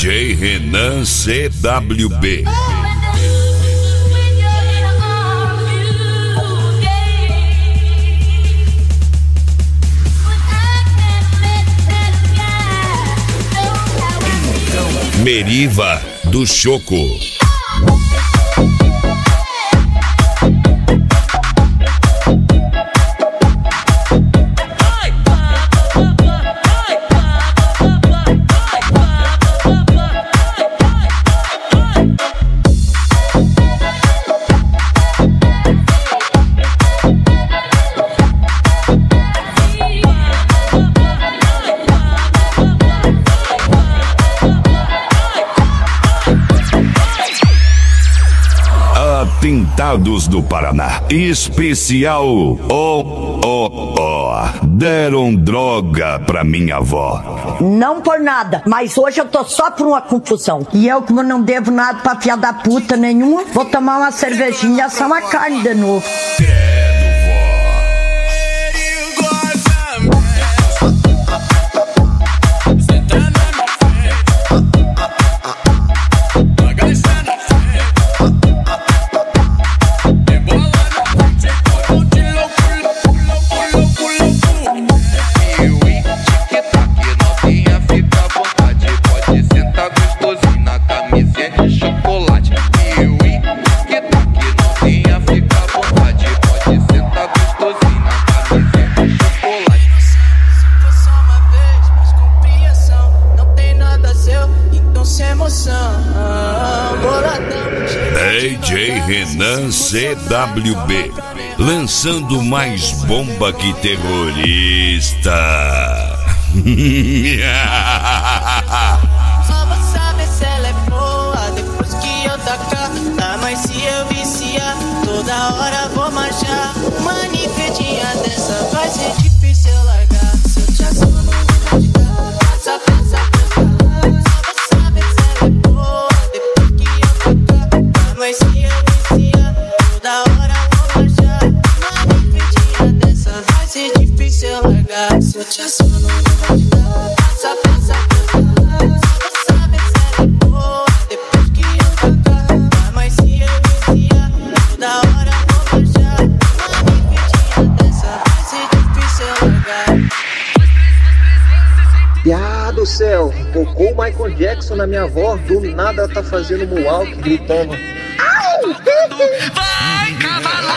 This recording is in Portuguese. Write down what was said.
DJ Renan CWB. Meriva do Choco. Atentados do Paraná. Especial deram droga pra minha avó. Não por nada, mas hoje eu tô só por uma confusão. E eu, como não devo nada pra filha da puta nenhuma, vou tomar uma cervejinha e assar uma carne de novo. DJ Renan CWB, lançando mais bomba que terrorista. Só vou saber se ela é boa depois que eu tacar. Mas se eu viciar, toda hora vou manchar. Uma nifedinha dessa vai ser difícil eu largar. Se eu te assumo, não vou te dar. Passa, passa, passa. Só vou saber se ela é boa depois que eu tacar. Mas se eu viciar, toda hora vou manchar. Uma nifedinha dessa vai ser difícil eu largar. Se eu te assumo, não vou te dar. Passa, passa, passa. Do céu, tocou o Michael Jackson na minha avó, do nada ela tá fazendo moonwalk, gritando. Vai, cavalo!